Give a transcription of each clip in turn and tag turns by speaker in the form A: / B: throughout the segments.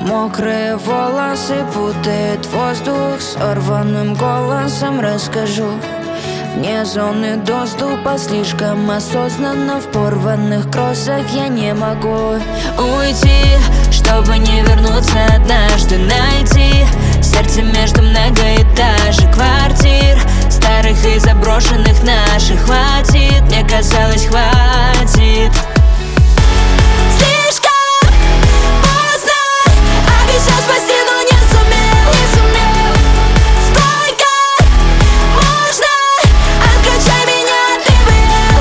A: Мокрые волосы путает воздух. Сорванным голосом расскажу. Вне зоны доступа, слишком осознанно. В порванных кроссах я не могу уйти, чтобы не вернуться однажды. Найти сердце между многоэтажек квартир, старых и заброшенных наших. Хватит, мне казалось, хватит. Слишком поздно, обещал спасти, но не сумел. Сколько можно? Откачай меня, ты был.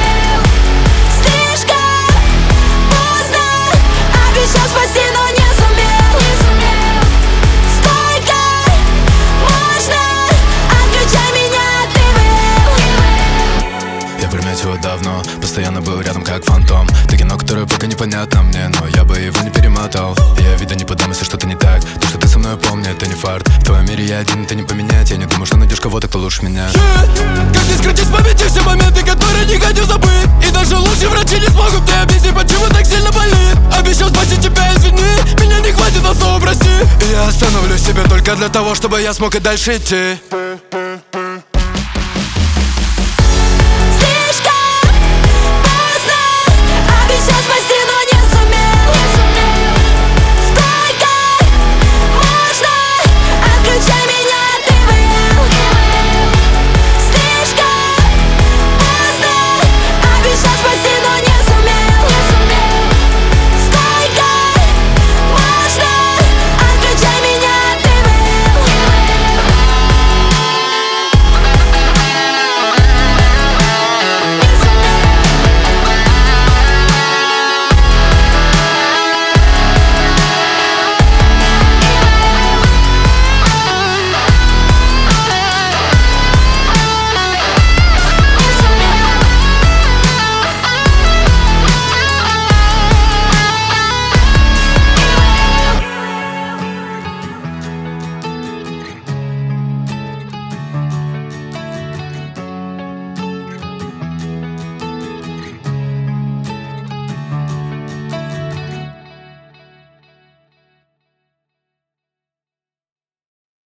A: Слишком поздно, обещал спасти, но не сумел. Сколько можно? Откачай меня, ты был.
B: Я приметил давно, постоянно был рядом как фантом. Ты кино, которое пока непонятно мне, но я бы его не перемотал. Я вида не подам, если что-то не так. То, что ты со мной, помни, это не фарт. В твоем мире я один, это не поменять. Я не думаю, что найдешь кого-то, кто лучше меня.
C: Как не скрыть из памяти все моменты, которые не хочу забыть. И даже лучшие врачи не смогут мне объяснить, почему так сильно болит. Обещал спасти тебя, извини, меня не хватит, но снова прости. И я остановлю себя только для того, чтобы я смог и дальше идти.